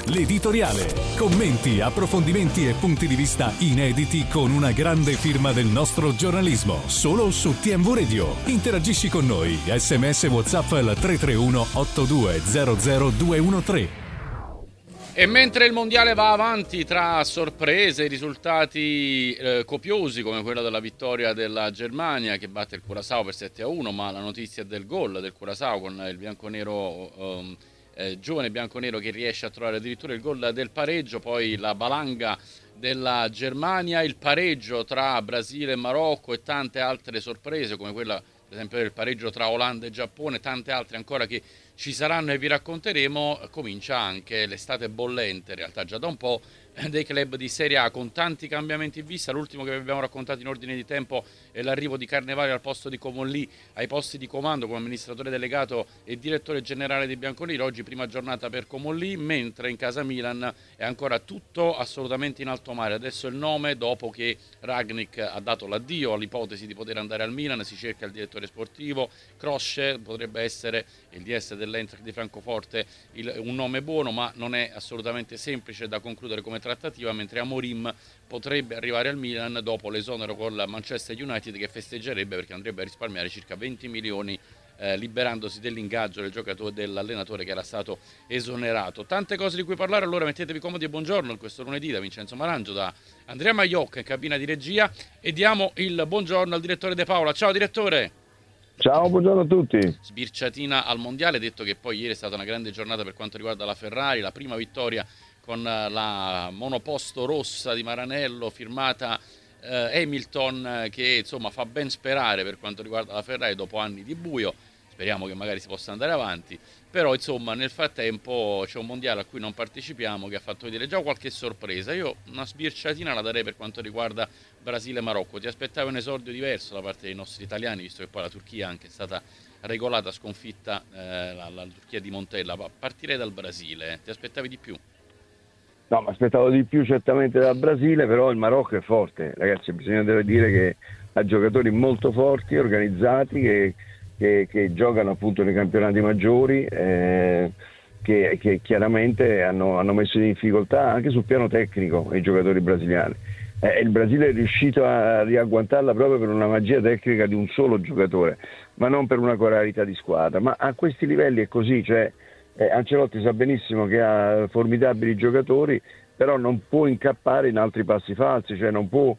l'editoriale. Commenti, approfondimenti e punti di vista inediti con una grande firma del nostro giornalismo. Solo su TMV Radio. Interagisci con noi. SMS WhatsApp al 331 8200 213. E mentre il mondiale va avanti tra sorprese, risultati copiosi come quello della vittoria della Germania che batte il Curaçao per 7-1, ma la notizia del gol del Curaçao con il bianconero, giovane bianconero che riesce a trovare addirittura il gol del pareggio, poi la valanga della Germania, il pareggio tra Brasile e Marocco e tante altre sorprese come quella per esempio del pareggio tra Olanda e Giappone, tante altre ancora che ci saranno e vi racconteremo. Comincia anche l'estate bollente, in realtà già da un po', dei club di Serie A con tanti cambiamenti in vista. L'ultimo che vi abbiamo raccontato in ordine di tempo è l'arrivo di Carnevale al posto di Comolli ai posti di comando come amministratore delegato e direttore generale di Bianconeri. Oggi prima giornata per Comolli, mentre in casa Milan è ancora tutto assolutamente in alto mare. Adesso il nome, dopo che Rangnick ha dato l'addio all'ipotesi di poter andare al Milan, si cerca il direttore sportivo. Krosce potrebbe essere il DS dell'Eintracht di Francoforte, un nome buono, ma non è assolutamente semplice da concludere come trattativa, mentre Amorim potrebbe arrivare al Milan dopo l'esonero con la Manchester United, che festeggerebbe perché andrebbe a risparmiare circa 20 milioni liberandosi dell'ingaggio del giocatore, dell'allenatore che era stato esonerato. Tante cose di cui parlare, allora mettetevi comodi e buongiorno questo lunedì da Vincenzo Marangio, da Andrea Maiocca in cabina di regia, e diamo il buongiorno al direttore De Paola. Ciao direttore! Ciao, buongiorno a tutti. Sbirciatina al mondiale, detto che poi ieri è stata una grande giornata per quanto riguarda la Ferrari, la prima vittoria con la monoposto rossa di Maranello firmata Hamilton, che insomma fa ben sperare per quanto riguarda la Ferrari dopo anni di buio. Speriamo che magari si possa andare avanti, però insomma nel frattempo c'è un mondiale a cui non partecipiamo che ha fatto vedere già qualche sorpresa. Io una sbirciatina la darei per quanto riguarda Brasile-Marocco. Ti aspettavi un esordio diverso da parte dei nostri italiani, visto che poi la Turchia anche è stata regolata, sconfitta la Turchia di Montella. Partirei dal Brasile, ti aspettavi di più? No, mi aspettavo di più certamente dal Brasile, però il Marocco è forte, ragazzi, bisogna dire che ha giocatori molto forti, organizzati, che giocano appunto nei campionati maggiori, che chiaramente hanno messo in difficoltà anche sul piano tecnico i giocatori brasiliani. Il Brasile è riuscito a riagguantarla proprio per una magia tecnica di un solo giocatore, ma non per una coralità di squadra. Ma a questi livelli è così, cioè Ancelotti sa benissimo che ha formidabili giocatori, però non può incappare in altri passi falsi, cioè non può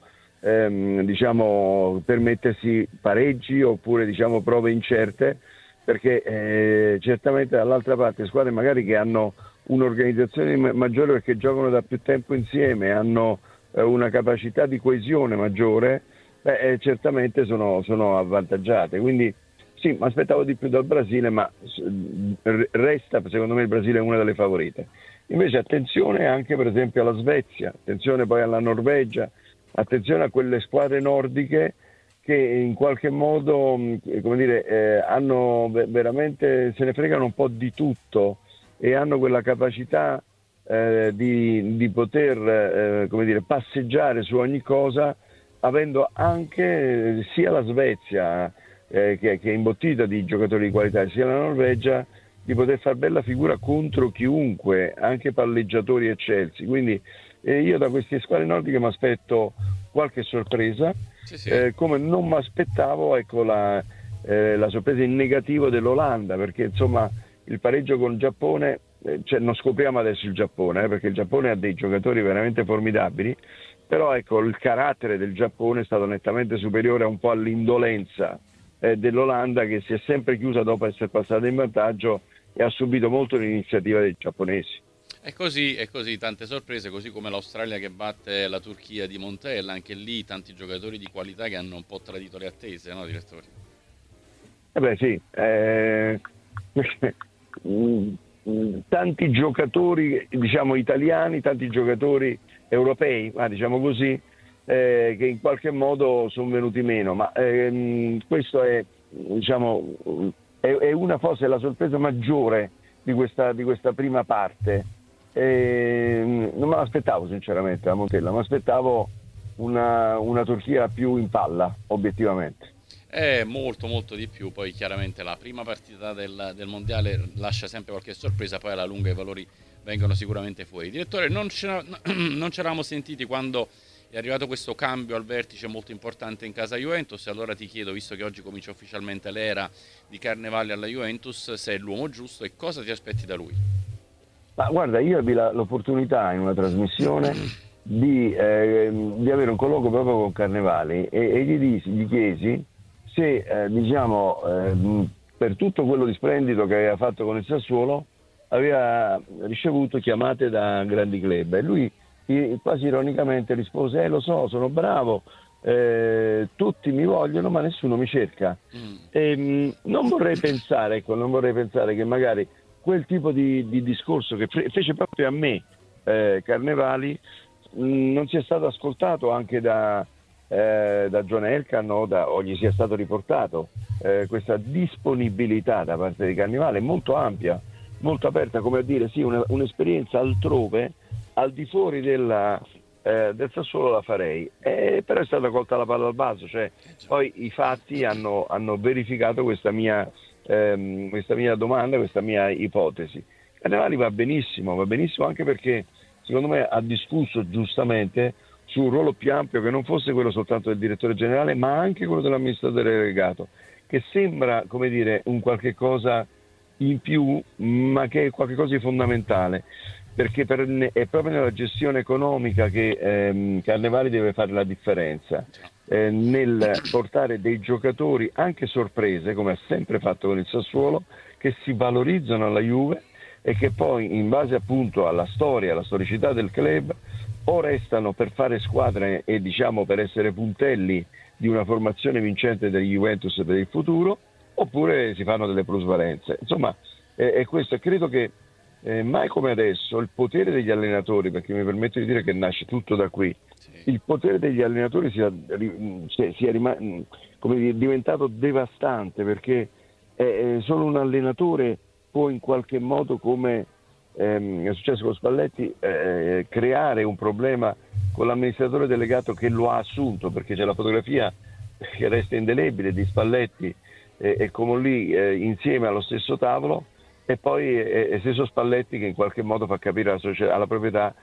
permettersi pareggi oppure prove incerte, perché certamente dall'altra parte squadre magari che hanno un'organizzazione maggiore perché giocano da più tempo insieme, hanno una capacità di coesione maggiore, certamente sono avvantaggiate. Quindi sì, mi aspettavo di più dal Brasile, ma resta secondo me il Brasile una delle favorite. Invece attenzione anche per esempio alla Svezia, attenzione poi alla Norvegia, attenzione a quelle squadre nordiche che in qualche modo hanno veramente, se ne fregano un po' di tutto e hanno quella capacità di poter passeggiare su ogni cosa, avendo anche sia la Svezia che è imbottita di giocatori di qualità, sia la Norvegia, di poter far bella figura contro chiunque, anche palleggiatori eccelsi. Quindi io da queste squadre nordiche mi aspetto qualche sorpresa, sì. Come non mi aspettavo la sorpresa in negativo dell'Olanda, perché insomma il pareggio con il Giappone, non scopriamo adesso il Giappone, perché il Giappone ha dei giocatori veramente formidabili, però il carattere del Giappone è stato nettamente superiore un po' all'indolenza dell'Olanda, che si è sempre chiusa dopo essere passata in vantaggio e ha subito molto l'iniziativa dei giapponesi. È così, tante sorprese, così come l'Australia che batte la Turchia di Montella, anche lì tanti giocatori di qualità che hanno un po' tradito le attese, no direttore? Sì, tanti giocatori italiani, tanti giocatori europei, diciamo così, che in qualche modo sono venuti meno, ma questo è una forse la sorpresa maggiore di questa prima parte. Non me l'aspettavo sinceramente a Montella, mi aspettavo una Turchia più in palla, obiettivamente. Molto di più. Poi chiaramente la prima partita del mondiale lascia sempre qualche sorpresa, poi alla lunga i valori vengono sicuramente fuori. Direttore, non ci eravamo sentiti quando è arrivato questo cambio al vertice molto importante in casa Juventus, e allora ti chiedo, visto che oggi comincia ufficialmente l'era di Carnevali alla Juventus, se è l'uomo giusto e cosa ti aspetti da lui. Ma guarda, io ebbi l'opportunità in una trasmissione di avere un colloquio proprio con Carnevali e gli chiesi se per tutto quello di splendido che aveva fatto con il Sassuolo aveva ricevuto chiamate da grandi club, e lui quasi ironicamente rispose: lo so, sono bravo, tutti mi vogliono ma nessuno mi cerca. Non vorrei pensare che magari quel tipo di discorso che fece proprio a me Carnevali non sia stato ascoltato anche da John Elkann o gli sia stato riportato. Questa disponibilità da parte di Carnevali molto ampia, molto aperta, come a dire sì, un'esperienza altrove, al di fuori del Sassuolo la farei, però è stata colta la palla al balzo, cioè poi i fatti hanno verificato questa mia domanda, questa mia ipotesi. Carnevali va benissimo anche perché secondo me ha discusso giustamente su un ruolo più ampio, che non fosse quello soltanto del direttore generale ma anche quello dell'amministratore delegato, che sembra, come dire, un qualche cosa in più, ma che è qualche cosa di fondamentale, perché è proprio nella gestione economica che Carnevali deve fare la differenza, nel portare dei giocatori anche sorprese, come ha sempre fatto con il Sassuolo, che si valorizzano alla Juve e che poi, in base appunto alla storia, alla storicità del club, o restano per fare squadre e per essere puntelli di una formazione vincente degli Juventus per il futuro, oppure si fanno delle plusvalenze. Insomma, è questo. Credo che mai come adesso il potere degli allenatori, perché mi permetto di dire che nasce tutto da qui, il potere degli allenatori sia diventato devastante, perché solo un allenatore può in qualche modo, come è successo con Spalletti, creare un problema con l'amministratore delegato che lo ha assunto, perché c'è la fotografia che resta indelebile di Spalletti e Comolli insieme allo stesso tavolo, e poi è stesso Spalletti che in qualche modo fa capire alla proprietà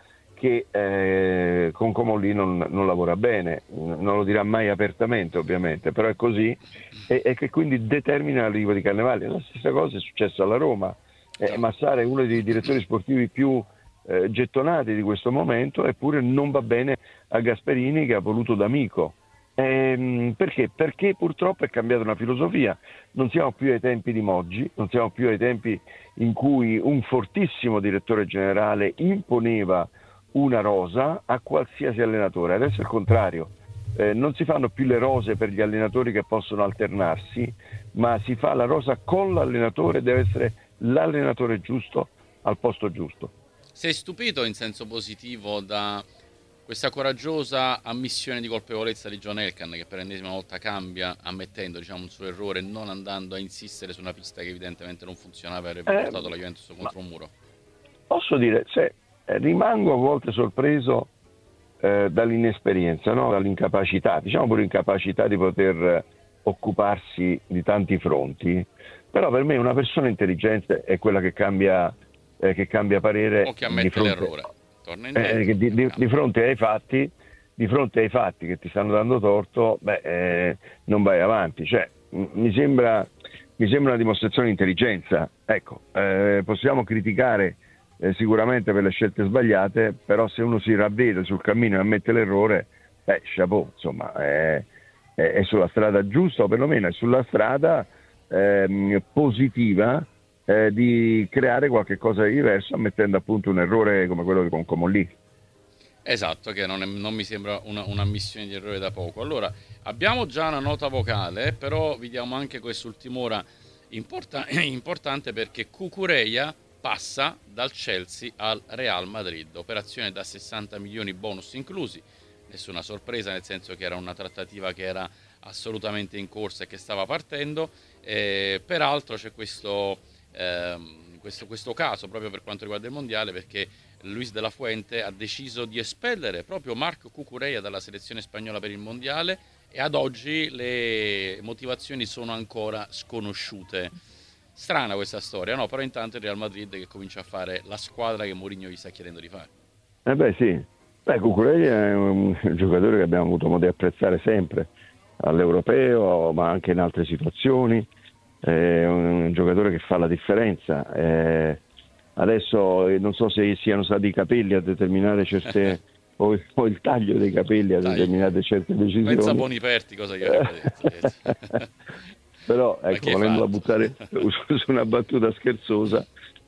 che con Comolli non lavora bene. Non lo dirà mai apertamente ovviamente, però è così, e che quindi determina l'arrivo di Carnevali. La stessa cosa è successa alla Roma. Massara è uno dei direttori sportivi più gettonati di questo momento, eppure non va bene a Gasperini, che ha voluto d'amico. Perché? Perché purtroppo è cambiata una filosofia. Non siamo più ai tempi di Moggi, non siamo più ai tempi in cui un fortissimo direttore generale imponeva una rosa a qualsiasi allenatore. Adesso è il contrario. Non si fanno più le rose per gli allenatori che possono alternarsi, ma si fa la rosa con l'allenatore, deve essere l'allenatore giusto al posto giusto. Sei stupito in senso positivo da questa coraggiosa ammissione di colpevolezza di John Elkann, che per l'ennesima volta cambia, ammettendo un suo errore, non andando a insistere su una pista che evidentemente non funzionava e avrebbe portato la Juventus contro un muro? Posso dire, rimango a volte sorpreso dall'inesperienza, no? Dall'incapacità, pure incapacità di poter occuparsi di tanti fronti. Però per me una persona intelligente è quella che cambia parere o che ammette l'errore, torna di fronte ai fatti che ti stanno dando torto, non vai avanti. Mi sembra una dimostrazione di intelligenza. Ecco, possiamo criticare sicuramente per le scelte sbagliate, però se uno si ravvede sul cammino e ammette l'errore, chapeau, insomma, è sulla strada giusta, o perlomeno è sulla strada positiva di creare qualche cosa di diverso, ammettendo appunto un errore come quello con Comolli. Esatto, che non mi sembra una missione di errore da poco. Allora, abbiamo già una nota vocale, però vi diamo anche quest'ultim'ora importante, perché Cucurella passa dal Chelsea al Real Madrid, operazione da 60 milioni bonus inclusi. Nessuna sorpresa, nel senso che era una trattativa che era assolutamente in corsa e che stava partendo. Peraltro c'è questo caso proprio per quanto riguarda il mondiale, perché Luis de la Fuente ha deciso di espellere proprio Marc Cucurella dalla selezione spagnola per il mondiale, e ad oggi le motivazioni sono ancora sconosciute. Strana questa storia, no? Però intanto il Real Madrid che comincia a fare la squadra che Mourinho gli sta chiedendo di fare. Sì. Cucurella è un giocatore che abbiamo avuto modo di apprezzare sempre all'europeo, ma anche in altre situazioni. È un giocatore che fa la differenza. Adesso non so se siano stati i capelli a determinare certe o il taglio dei capelli a determinare certe decisioni. Pensa a Boniperti cosa gli avrebbe detto. Però ecco, volendola buttare su una battuta scherzosa,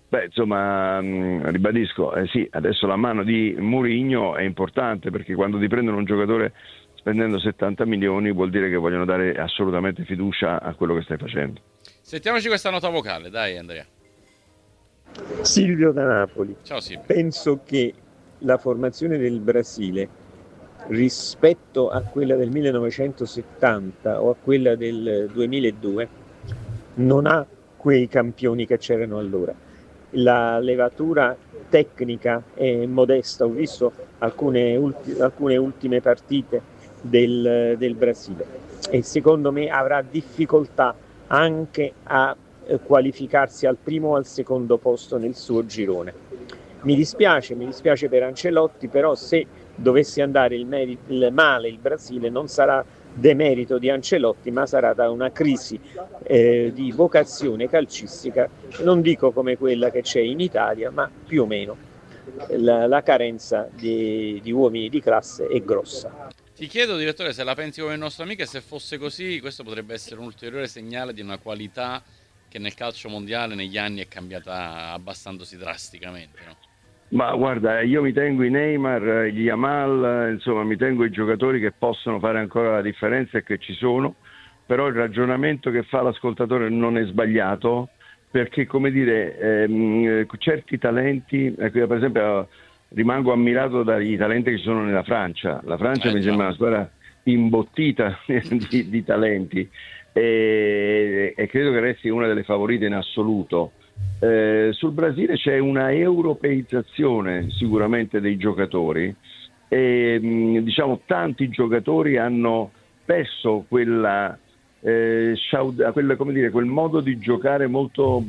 ribadisco, sì, adesso la mano di Mourinho è importante, perché quando ti prendono un giocatore spendendo 70 milioni vuol dire che vogliono dare assolutamente fiducia a quello che stai facendo. Sentiamoci questa nota vocale, dai Andrea. Silvio da Napoli. Ciao Silvio. Penso che la formazione del Brasile rispetto a quella del 1970 o a quella del 2002 non ha quei campioni che c'erano allora. La levatura tecnica è modesta, ho visto alcune ultime partite del Brasile e secondo me avrà difficoltà anche a qualificarsi al primo o al secondo posto nel suo girone. Mi dispiace per Ancelotti, però se dovesse andare male il Brasile non sarà demerito di Ancelotti, ma sarà da una crisi di vocazione calcistica, non dico come quella che c'è in Italia, ma più o meno la carenza di uomini di classe è grossa. Ti chiedo, direttore, se la pensi come il nostro amico, e se fosse così questo potrebbe essere un ulteriore segnale di una qualità che nel calcio mondiale negli anni è cambiata abbastanza drasticamente, no? Ma guarda, io mi tengo i Neymar, gli Yamal, insomma mi tengo i giocatori che possono fare ancora la differenza e che ci sono, però il ragionamento che fa l'ascoltatore non è sbagliato, perché come dire, certi talenti, per esempio rimango ammirato dagli talenti che ci sono nella Francia. La Francia mi sembra una squadra imbottita di talenti e credo che resti una delle favorite in assoluto. Sul Brasile c'è una europeizzazione sicuramente dei giocatori e tanti giocatori hanno perso quel modo di giocare molto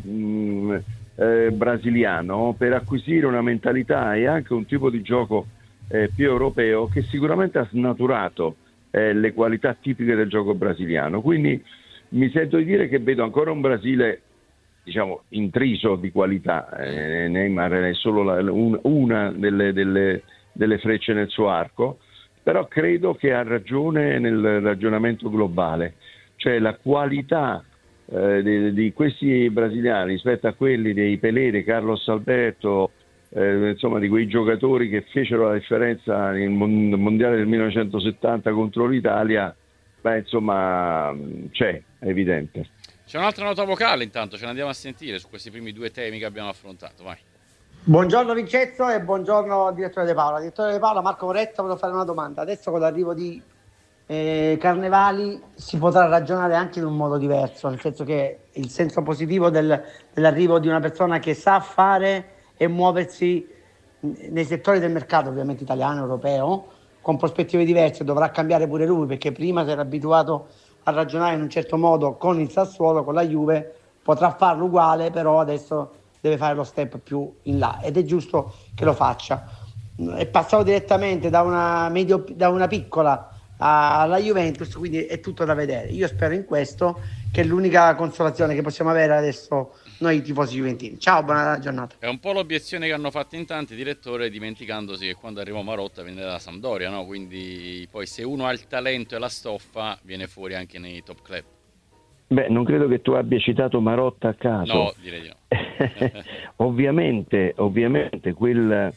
brasiliano per acquisire una mentalità e anche un tipo di gioco più europeo che sicuramente ha snaturato le qualità tipiche del gioco brasiliano. Quindi mi sento di dire che vedo ancora un Brasile intriso di qualità. Neymar è solo una delle frecce nel suo arco, però credo che ha ragione nel ragionamento globale, cioè la qualità di questi brasiliani rispetto a quelli dei Pelé, di Carlos Alberto, di quei giocatori che fecero la differenza nel mondiale del 1970 contro l'Italia, c'è, è evidente. C'è un'altra nota vocale, intanto ce ne andiamo a sentire su questi primi due temi che abbiamo affrontato, vai. Buongiorno Vincenzo e buongiorno direttore De Paola. Direttore De Paola, Marco Moretta, volevo fare una domanda. Adesso con l'arrivo di Carnevali si potrà ragionare anche in un modo diverso, nel senso che il senso positivo dell'arrivo di una persona che sa fare e muoversi nei settori del mercato, ovviamente italiano, europeo, con prospettive diverse, dovrà cambiare pure lui, perché prima si era abituato a ragionare in un certo modo con il Sassuolo, con la Juve, potrà farlo uguale, però adesso deve fare lo step più in là ed è giusto che lo faccia. È passato direttamente da una piccola alla Juventus, quindi è tutto da vedere. Io spero in questo, che è l'unica consolazione che possiamo avere adesso noi tifosi juventini. Ciao, buona giornata. È un po' l'obiezione che hanno fatto in tanti, direttore, dimenticandosi che quando arrivò Marotta viene dalla Sampdoria, no? Quindi poi se uno ha il talento e la stoffa viene fuori anche nei top club. Non credo che tu abbia citato Marotta a caso. No, direi di no. Ovviamente quel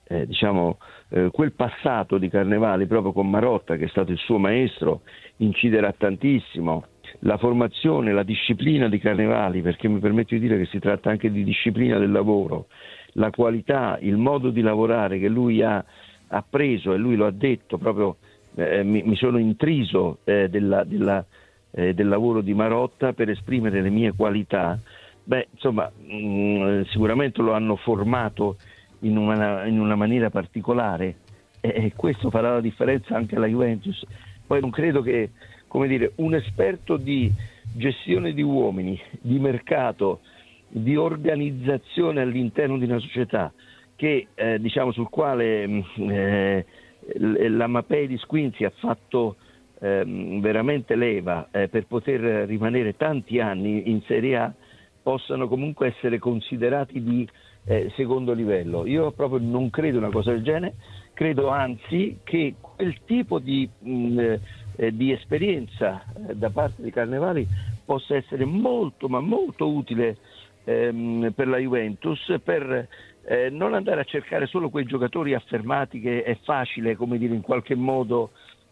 passato di Carnevali proprio con Marotta, che è stato il suo maestro, inciderà tantissimo. La formazione, la disciplina di Carnevali, perché mi permetto di dire che si tratta anche di disciplina del lavoro, la qualità, il modo di lavorare che lui ha preso, e lui lo ha detto proprio, mi sono intriso del lavoro di Marotta per esprimere le mie qualità. Sicuramente lo hanno formato in una maniera particolare e questo farà la differenza anche alla Juventus. Poi non credo che, un esperto di gestione di uomini, di mercato, di organizzazione all'interno di una società che diciamo sul quale la Mapei di Squinzi ha fatto veramente leva per poter rimanere tanti anni in Serie A, possano comunque essere considerati di secondo livello. Io proprio non credo una cosa del genere, credo anzi che quel tipo di esperienza da parte di Carnevali possa essere molto ma molto utile per la Juventus, per non andare a cercare solo quei giocatori affermati che è facile, come dire, in qualche modo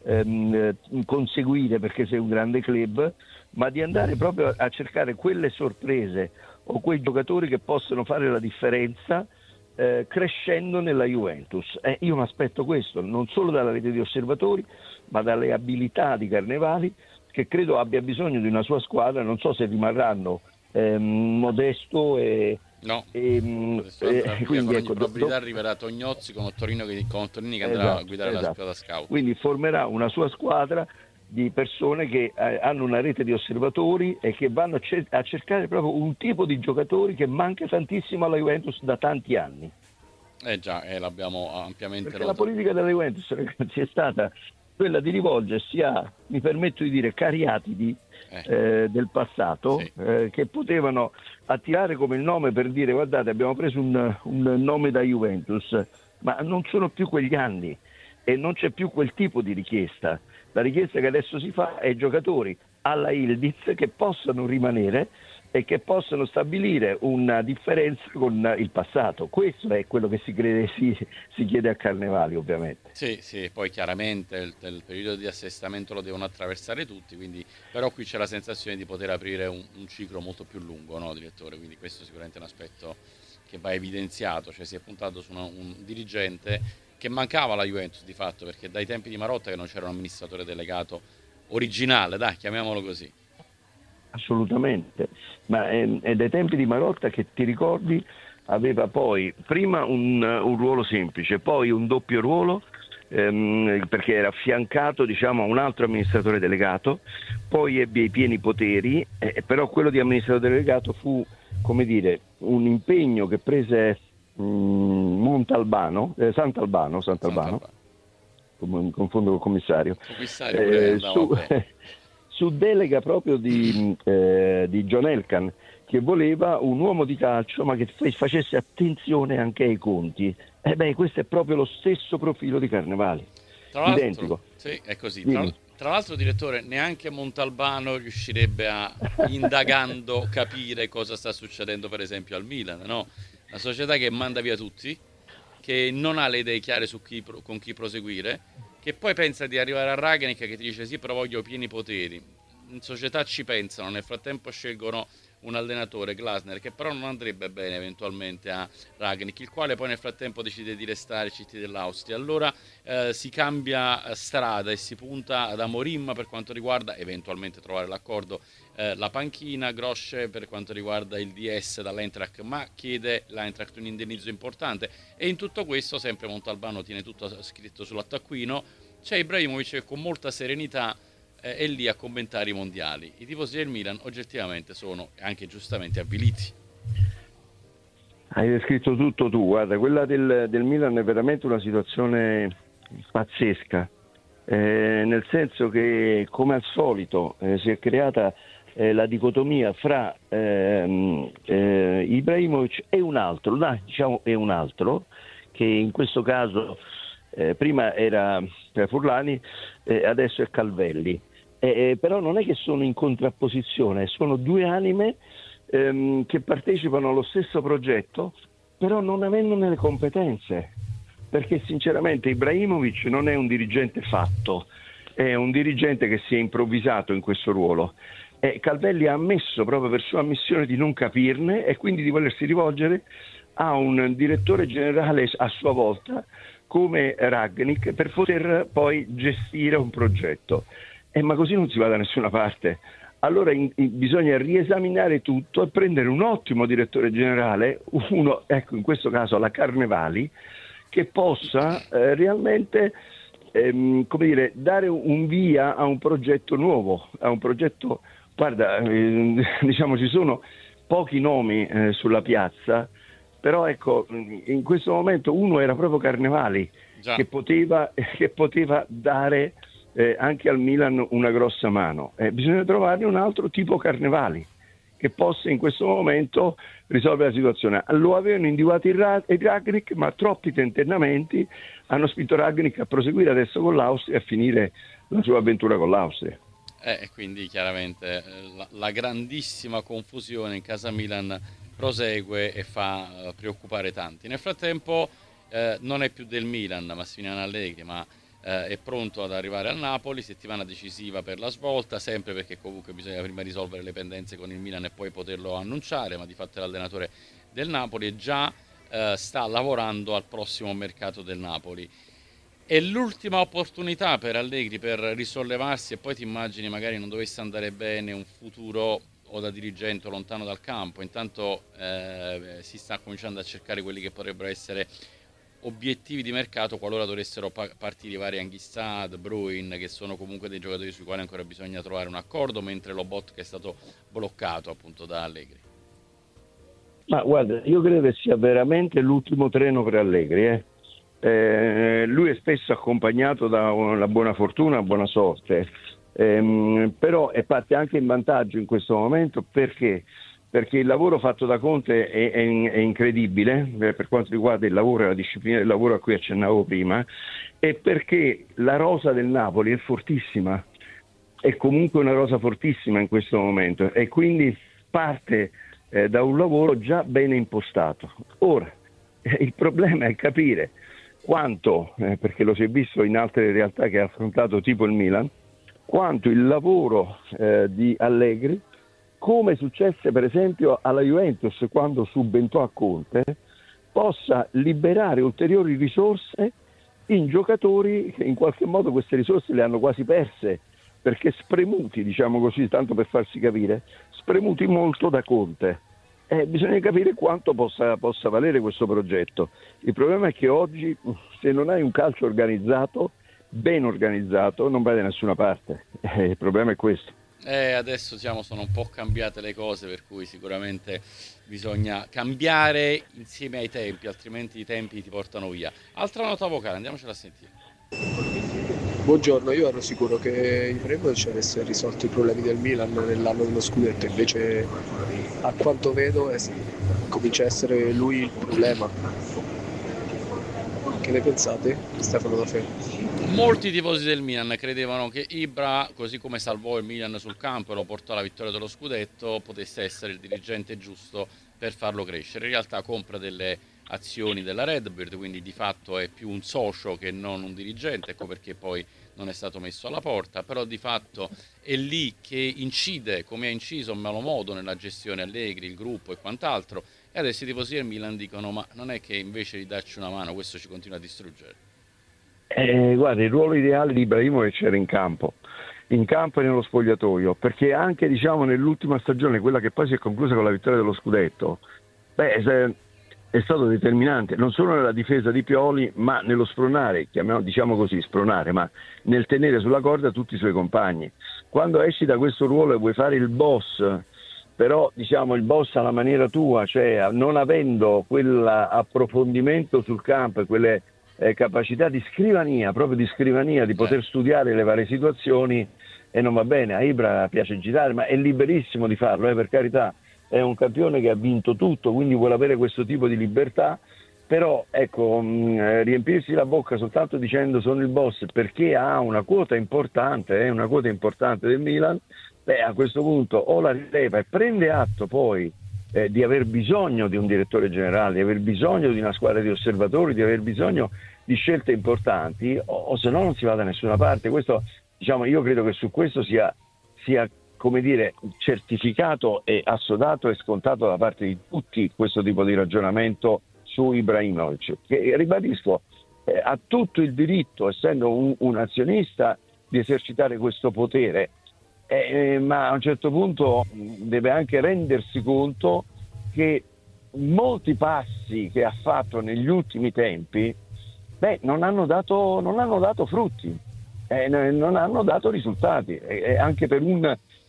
conseguire perché sei un grande club, ma di andare proprio a cercare quelle sorprese o quei giocatori che possono fare la differenza crescendo nella Juventus. Io mi aspetto questo, non solo dalla rete di osservatori, ma dalle abilità di Carnevali, che credo abbia bisogno di una sua squadra. Non so se rimarranno Modesto e... No, quindi con ogni ecco, probabilità arriverà Tognozzi con Torrini che andrà a guidare la squadra scout. Quindi formerà una sua squadra di persone che hanno una rete di osservatori e che vanno a cercare proprio un tipo di giocatori che manca tantissimo alla Juventus da tanti anni. Già, l'abbiamo ampiamente perché la politica della Juventus, ragazzi, è stata quella di rivolgersi a, mi permetto di dire, cariatidi del passato, sì, che potevano attirare come il nome per dire: guardate, abbiamo preso un nome da Juventus, ma non sono più quegli anni e non c'è più quel tipo di richiesta. La richiesta che adesso si fa è giocatori alla Ildiz che possano rimanere e che possano stabilire una differenza con il passato. Questo è quello che si chiede a Carnevali, ovviamente. Sì, poi chiaramente il periodo di assestamento lo devono attraversare tutti, quindi però qui c'è la sensazione di poter aprire un ciclo molto più lungo, no, direttore? Quindi questo sicuramente è un aspetto che va evidenziato, cioè si è puntato su un dirigente che mancava alla Juventus di fatto, perché dai tempi di Marotta che non c'era un amministratore delegato originale, dai, chiamiamolo così. Assolutamente, ma è dai tempi di Marotta che, ti ricordi, aveva poi prima un ruolo semplice, poi un doppio ruolo, perché era affiancato, diciamo, a un altro amministratore delegato, poi ebbe i pieni poteri, però quello di amministratore delegato fu, come dire, un impegno che prese Sant'Albano, mi confondo col commissario, su delega proprio di John Elkann, che voleva un uomo di calcio ma che facesse attenzione anche ai conti. Questo è proprio lo stesso profilo di Carnevali, identico. Sì, è così. Tra l'altro, direttore, neanche Montalbano riuscirebbe a, indagando, capire cosa sta succedendo per esempio al Milan, no? Una società che manda via tutti, che non ha le idee chiare su con chi proseguire, che poi pensa di arrivare a Rangnick che ti dice sì, però voglio pieni poteri. In società ci pensano, nel frattempo scelgono un allenatore, Glasner, che però non andrebbe bene eventualmente a Rangnick, il quale poi nel frattempo decide di restare CT dell'Austria. Allora si cambia strada e si punta ad Amorim per quanto riguarda eventualmente trovare l'accordo, la panchina, Grosch per quanto riguarda il DS dall'Eintracht, ma chiede l'Eintracht un indennizzo importante, e in tutto questo sempre Montalbano tiene tutto scritto sull'attaccuino. C'è Ibrahimovic che con molta serenità è lì a commentare i mondiali. I tifosi del Milan oggettivamente sono anche giustamente avviliti. Hai descritto tutto tu, guarda, quella del Milan è veramente una situazione pazzesca, nel senso che, come al solito, si è creata la dicotomia fra Ibrahimovic e un altro, che in questo caso prima era Furlani, adesso è Calvelli. Però non è che sono in contrapposizione, sono due anime che partecipano allo stesso progetto, però non avendone le competenze, perché sinceramente Ibrahimovic non è un dirigente fatto, è un dirigente che si è improvvisato in questo ruolo. Calvelli ha ammesso, proprio per sua ammissione, di non capirne e quindi di volersi rivolgere a un direttore generale a sua volta come Rangnick per poter poi gestire un progetto. Ma così non si va da nessuna parte. Allora bisogna riesaminare tutto e prendere un ottimo direttore generale, uno, ecco, in questo caso la Carnevali, che possa realmente come dire, dare un via a un progetto nuovo, a un progetto, guarda, diciamo, ci sono pochi nomi sulla piazza, però ecco, in questo momento uno era proprio Carnevali, che poteva dare anche al Milan una grossa mano. Bisogna trovarne un altro tipo Carnevali che possa in questo momento risolvere la situazione. Lo avevano individuato il Rangnick, ma troppi tentennamenti hanno spinto Rangnick a proseguire adesso con l'Austria e a finire la sua avventura con l'Austria. Quindi chiaramente la grandissima confusione in casa Milan prosegue e fa preoccupare tanti. Nel frattempo non è più del Milan Massimiliano Allegri, ma è pronto ad arrivare al Napoli, settimana decisiva per la svolta, sempre perché comunque bisogna prima risolvere le pendenze con il Milan e poi poterlo annunciare, ma di fatto è l'allenatore del Napoli e già sta lavorando al prossimo mercato del Napoli. È l'ultima opportunità per Allegri per risollevarsi e poi ti immagini magari non dovesse andare bene un futuro o da dirigente lontano dal campo. Intanto si sta cominciando a cercare quelli che potrebbero essere obiettivi di mercato qualora dovessero partire vari Anghissà, De Bruyne, che sono comunque dei giocatori sui quali ancora bisogna trovare un accordo, mentre Lobot che è stato bloccato appunto da Allegri. Ma guarda, io credo che sia veramente l'ultimo treno per Allegri. Lui è spesso accompagnato da una buona fortuna, una buona sorte, però parte anche in vantaggio in questo momento perché il lavoro fatto da Conte è incredibile per quanto riguarda il lavoro e la disciplina del lavoro a cui accennavo prima, e perché la rosa del Napoli è fortissima, è comunque una rosa fortissima in questo momento e quindi parte da un lavoro già bene impostato. Ora, il problema è capire quanto, perché lo si è visto in altre realtà che ha affrontato tipo il Milan, quanto il lavoro di Allegri, come successe per esempio alla Juventus quando subentrò a Conte, possa liberare ulteriori risorse in giocatori che in qualche modo queste risorse le hanno quasi perse, perché spremuti, diciamo così, tanto per farsi capire, spremuti molto da Conte. Bisogna capire quanto possa valere questo progetto. Il problema è che oggi, se non hai un calcio organizzato, ben organizzato, non vai da nessuna parte. Il problema è questo. Adesso sono un po' cambiate le cose, per cui sicuramente bisogna cambiare insieme ai tempi, altrimenti i tempi ti portano via. Altra nota vocale, andiamocela a sentire. Buongiorno, io ero sicuro che Ibrahimovic avesse risolto i problemi del Milan nell'anno dello scudetto, invece a quanto vedo comincia a essere lui il problema. Che ne pensate? Stefano da Fe. Molti tifosi del Milan credevano che Ibra, così come salvò il Milan sul campo e lo portò alla vittoria dello scudetto, potesse essere il dirigente giusto per farlo crescere. In realtà compra delle azioni della Redbird, quindi di fatto è più un socio che non un dirigente, ecco perché poi non è stato messo alla porta, però di fatto è lì che incide, come ha inciso in malo modo nella gestione Allegri, il gruppo e quant'altro, e adesso i tifosi del Milan dicono ma non è che invece di darci una mano questo ci continua a distruggere. Guarda, il ruolo ideale di Ibrahimovic era in campo e nello spogliatoio, perché anche nell'ultima stagione, quella che poi si è conclusa con la vittoria dello scudetto, è stato determinante non solo nella difesa di Pioli, ma nello spronare, spronare, ma nel tenere sulla corda tutti i suoi compagni. Quando esci da questo ruolo e vuoi fare il boss, però il boss alla maniera tua, cioè non avendo quell'approfondimento sul campo e quelle capacità di scrivania, di poter studiare le varie situazioni, e non va bene. A Ibra piace girare, ma è liberissimo di farlo, per carità, è un campione che ha vinto tutto, quindi vuole avere questo tipo di libertà, però riempirsi la bocca soltanto dicendo sono il boss perché ha una quota importante del Milan, a questo punto o la rileva e prende atto poi di aver bisogno di un direttore generale, di aver bisogno di una squadra di osservatori, di aver bisogno di scelte importanti, o se no non si va da nessuna parte. Questo, io credo che su questo sia come dire, certificato e assodato e scontato da parte di tutti questo tipo di ragionamento su Ibrahimovic, che ribadisco ha tutto il diritto, essendo un azionista, di esercitare questo potere, ma a un certo punto deve anche rendersi conto che molti passi che ha fatto negli ultimi tempi non hanno dato frutti, non hanno dato risultati, anche per un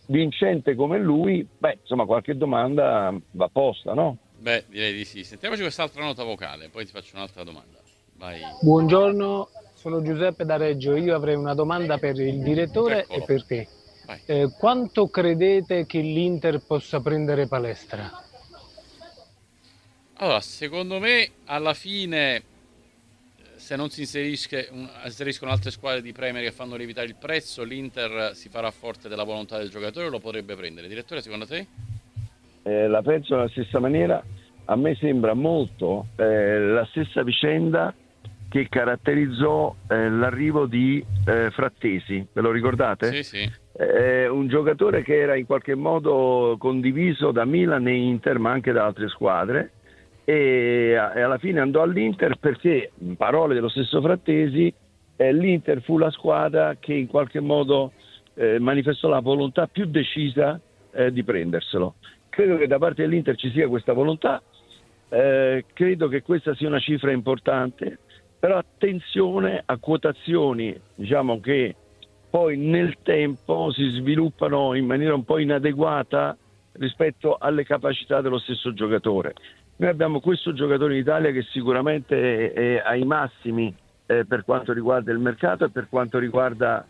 vincente come lui, insomma qualche domanda va posta, no? Beh, direi di sì. Sentiamoci quest'altra nota vocale, poi ti faccio un'altra domanda. Vai. Buongiorno, sono Giuseppe da Reggio. Io avrei una domanda per il direttore Eccolo. e per te. Vai. Quanto credete che l'Inter possa prendere Palestra? Allora, secondo me alla fine, se non si inseriscono altre squadre di Premier che fanno lievitare il prezzo, l'Inter si farà forte della volontà del giocatore e lo potrebbe prendere. Direttore, secondo te? La penso alla stessa maniera. A me sembra molto la stessa vicenda che caratterizzò l'arrivo di Frattesi, ve lo ricordate? Sì, sì. Un giocatore che era in qualche modo condiviso da Milan e Inter, ma anche da altre squadre, e alla fine andò all'Inter perché, in parole dello stesso Frattesi, l'Inter fu la squadra che in qualche modo manifestò la volontà più decisa di prenderselo. Credo che da parte dell'Inter ci sia questa volontà, credo che questa sia una cifra importante, però attenzione a quotazioni, diciamo, che poi nel tempo si sviluppano in maniera un po' inadeguata rispetto alle capacità dello stesso giocatore. Noi abbiamo questo giocatore in Italia che sicuramente è ai massimi per quanto riguarda il mercato e per quanto riguarda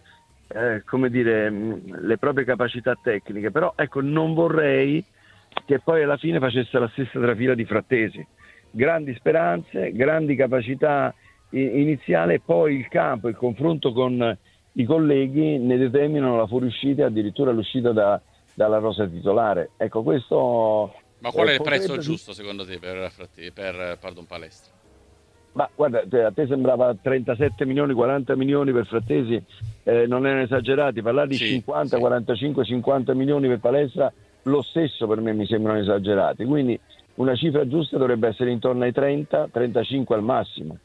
le proprie capacità tecniche, però ecco, non vorrei che poi alla fine facesse la stessa trafila di Frattesi. Grandi speranze, grandi capacità iniziali, poi il campo, il confronto con i colleghi ne determinano la fuoriuscita e addirittura l'uscita dalla rosa titolare. Ecco, questo. Ma qual è il prezzo giusto secondo te per Palestra? Ma guarda, a te sembrava 37 milioni, 40 milioni per Frattesi, non erano esagerati. Parlare di 50, 45, 50 milioni per Palestra, lo stesso per me mi sembrano esagerati. Quindi una cifra giusta dovrebbe essere intorno ai 30, 35 al massimo.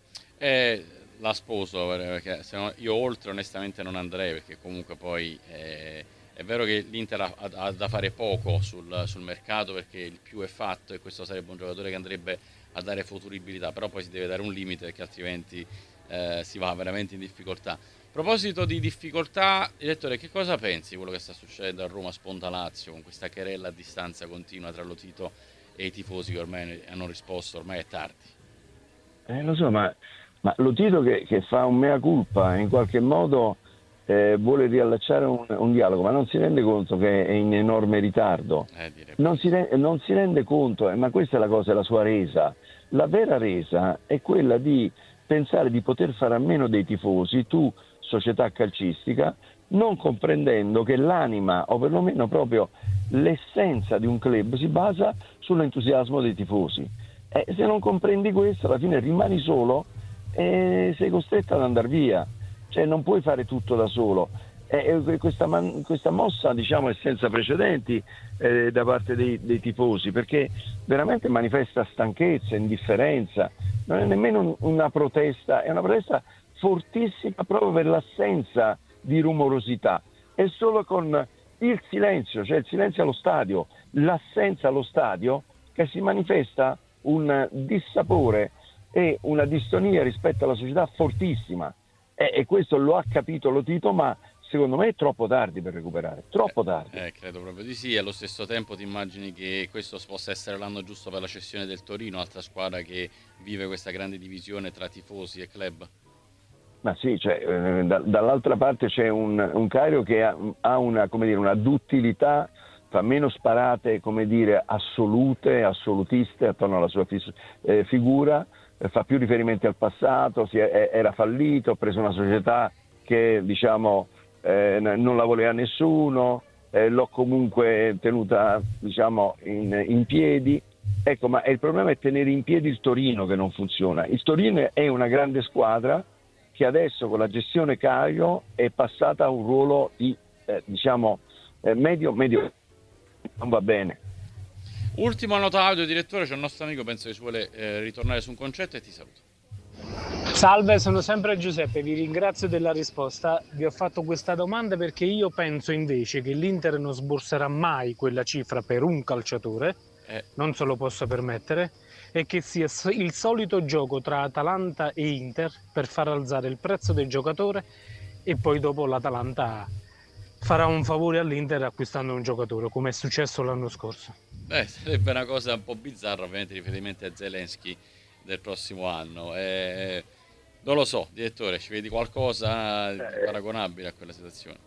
La sposo, perché se no io oltre onestamente non andrei, perché comunque poi è vero che l'Inter ha da fare poco sul mercato, perché il più è fatto e questo sarebbe un giocatore che andrebbe a dare futuribilità, però poi si deve dare un limite, perché altrimenti si va veramente in difficoltà. A proposito di difficoltà, direttore, che cosa pensi di quello che sta succedendo a Roma Sponda Lazio, con questa querela a distanza continua tra Lotito e i tifosi che ormai hanno risposto, ormai è tardi? Lo so, ma Lotito che fa un mea culpa, in qualche modo vuole riallacciare un dialogo, ma non si rende conto che è in enorme ritardo. Non si rende conto, ma questa è la cosa, è la sua resa. La vera resa è quella di pensare di poter fare a meno dei tifosi, tu società calcistica, non comprendendo che l'anima, o perlomeno proprio l'essenza di un club si basa sull'entusiasmo dei tifosi. Se non comprendi questo, alla fine rimani solo e sei costretto ad andare via. Cioè non puoi fare tutto da solo. Questa mossa, diciamo, è senza precedenti da parte dei tifosi, perché veramente manifesta stanchezza, indifferenza. Non è nemmeno una protesta, è una protesta fortissima proprio per l'assenza di rumorosità. È solo con il silenzio, cioè il silenzio allo stadio, l'assenza allo stadio, che si manifesta un dissapore e una distonia rispetto alla società fortissima. E questo lo ha capito Lotito, ma secondo me è troppo tardi per recuperare, troppo tardi. Credo proprio di sì. Allo stesso tempo ti immagini che questo possa essere l'anno giusto per la cessione del Torino, altra squadra che vive questa grande divisione tra tifosi e club? Ma sì, cioè, dall'altra parte c'è un Cairo che ha una duttilità, fa meno sparate, assolutiste attorno alla sua figura, fa più riferimenti al passato, era fallito, ha preso una società che non la voleva nessuno, l'ho comunque tenuta in piedi. Ecco, ma il problema è tenere in piedi il Torino, che non funziona. Il Torino è una grande squadra che adesso con la gestione Caio è passata a un ruolo di medio, non va bene. Ultima nota audio, direttore, c'è un nostro amico, penso che si vuole ritornare su un concetto, e ti saluto. Salve, sono sempre Giuseppe, vi ringrazio della risposta. Vi ho fatto questa domanda perché io penso invece che l'Inter non sborserà mai quella cifra per un calciatore, non se lo possa permettere, e che sia il solito gioco tra Atalanta e Inter per far alzare il prezzo del giocatore e poi dopo l'Atalanta farà un favore all'Inter acquistando un giocatore, come è successo l'anno scorso. Sarebbe una cosa un po' bizzarra, ovviamente riferimento a Zelensky del prossimo anno. Non lo so, direttore, ci vedi qualcosa di paragonabile a quella situazione?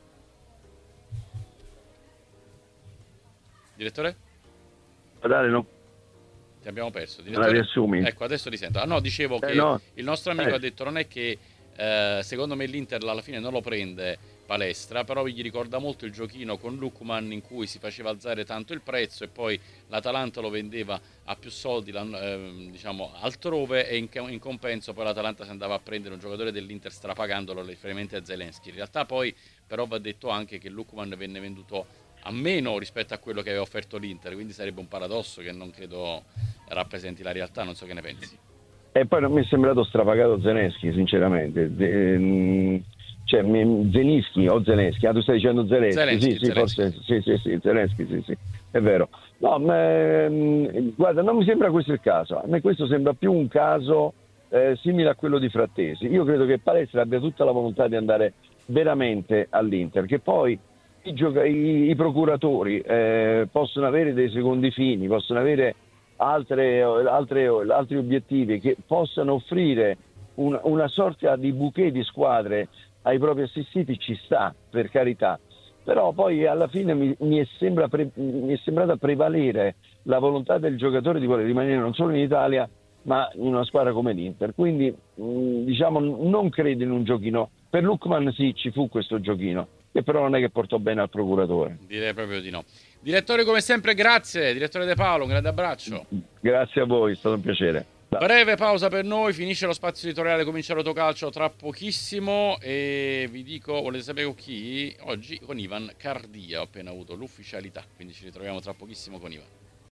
Direttore? Dale, no. Ti abbiamo perso, La riassumi? Ecco, adesso ti sento. No, dicevo che no. Il nostro amico ha detto non è che secondo me l'Inter alla fine non lo prende Palestra, però gli ricorda molto il giochino con Lookman in cui si faceva alzare tanto il prezzo e poi l'Atalanta lo vendeva a più soldi diciamo altrove, e in compenso poi l'Atalanta si andava a prendere un giocatore dell'Inter strapagandolo riferimento a Zelensky. In realtà poi però va detto anche che Lookman venne venduto a meno rispetto a quello che aveva offerto l'Inter, quindi sarebbe un paradosso che non credo rappresenti la realtà. Non so che ne pensi. E poi non mi è sembrato strapagato Zelensky, sinceramente. Zelensky o Zelensky? Tu stai dicendo Zelensky? Sì, forse sì, Zelensky, sì, è vero. No, guarda, non mi sembra questo il caso. A me questo sembra più un caso simile a quello di Frattesi. Io credo che Palestra abbia tutta la volontà di andare veramente all'Inter, che poi i procuratori possono avere dei secondi fini, possono avere altri obiettivi, che possano offrire una sorta di bouquet di squadre ai propri assistiti, ci sta, per carità, però poi alla fine mi è sembrata prevalere la volontà del giocatore di voler rimanere non solo in Italia ma in una squadra come l'Inter, quindi diciamo non credo in un giochino. Per Lookman sì, ci fu questo giochino, che però non è che portò bene al procuratore. Direi proprio di no. Direttore, come sempre grazie, direttore De Paolo, un grande abbraccio. Grazie a voi, è stato un piacere. Breve pausa per noi, finisce lo spazio editoriale, comincia Rotocalcio tra pochissimo e vi dico, volete sapere con chi? Oggi con Ivan Cardia, ho appena avuto l'ufficialità, quindi ci ritroviamo tra pochissimo con Ivan.